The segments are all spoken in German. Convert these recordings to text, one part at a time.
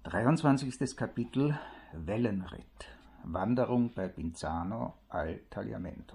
23. Kapitel Wellenritt. Wanderung bei Pinzano al Tagliamento.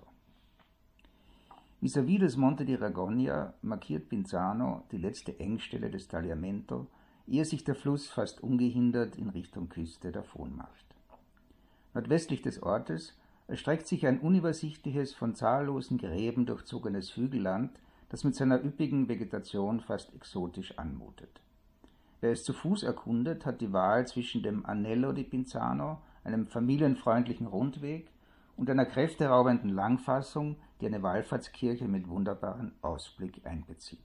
Vis-à-vis des Monte di Ragogna markiert Pinzano die letzte Engstelle des Tagliamento, ehe sich der Fluss fast ungehindert in Richtung Küste davonmacht. Nordwestlich des Ortes erstreckt sich ein unübersichtliches, von zahllosen Gräben durchzogenes Hügelland, das mit seiner üppigen Vegetation fast exotisch anmutet. Wer es zu Fuß erkundet, hat die Wahl zwischen dem Anello di Pinzano, einem familienfreundlichen Rundweg, und einer kräfteraubenden Langfassung, die eine Wallfahrtskirche mit wunderbarem Ausblick einbezieht.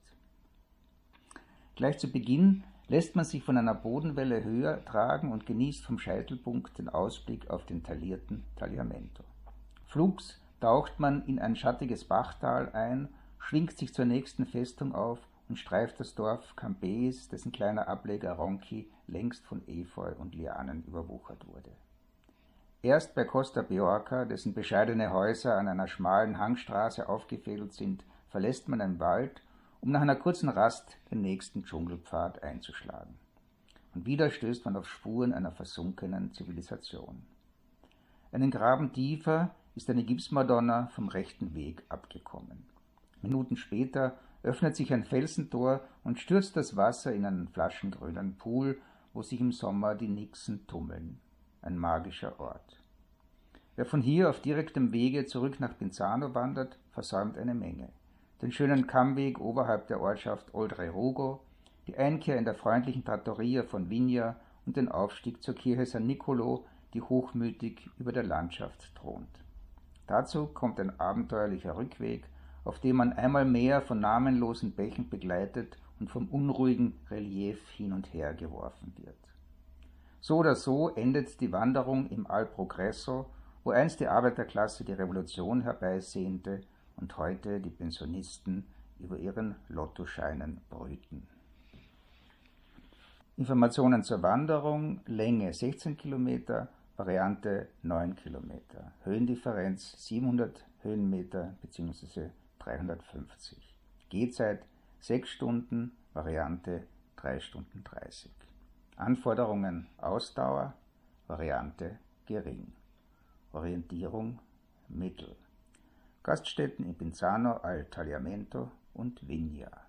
Gleich zu Beginn lässt man sich von einer Bodenwelle höher tragen und genießt vom Scheitelpunkt den Ausblick auf den taillierten Tagliamento. Flugs taucht man in ein schattiges Bachtal ein, schwingt sich zur nächsten Festung auf und streift das Dorf Campeis, dessen kleiner Ableger Ronchi längst von Efeu und Lianen überwuchert wurde. Erst bei Costa Biorca, dessen bescheidene Häuser an einer schmalen Hangstraße aufgefädelt sind, verlässt man den Wald, um nach einer kurzen Rast den nächsten Dschungelpfad einzuschlagen. Und wieder stößt man auf Spuren einer versunkenen Zivilisation. Einen Graben tiefer ist eine Gipsmadonna vom rechten Weg abgekommen. Minuten später öffnet sich ein Felsentor und stürzt das Wasser in einen flaschengrünen Pool, wo sich im Sommer die Nixen tummeln. Ein magischer Ort. Wer von hier auf direktem Wege zurück nach Pinzano wandert, versäumt eine Menge. Den schönen Kammweg oberhalb der Ortschaft Oltrerugo, die Einkehr in der freundlichen Trattoria von Vigna und den Aufstieg zur Kirche San Niccolò, die hochmütig über der Landschaft thront. Dazu kommt ein abenteuerlicher Rückweg, auf dem man einmal mehr von namenlosen Bächen begleitet und vom unruhigen Relief hin und her geworfen wird. So oder so endet die Wanderung im Al Progresso, wo einst die Arbeiterklasse die Revolution herbeisehnte und heute die Pensionisten über ihren Lottoscheinen brüten. Informationen zur Wanderung: Länge 16 Kilometer, Variante 9 Kilometer, Höhendifferenz 700 Höhenmeter bzw. 350. Gehzeit 6 Stunden, Variante 3 Stunden 30. Anforderungen: Ausdauer, Variante gering. Orientierung mittel. Gaststätten in Pinzano al Tagliamento und Vigna.